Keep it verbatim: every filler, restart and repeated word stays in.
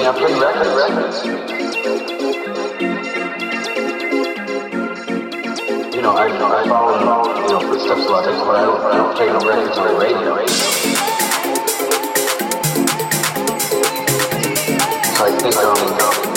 I play records. records. You know, I, you know, I follow, you know, footsteps a lot, but I don't, I don't play no records on the radio. So I think, um,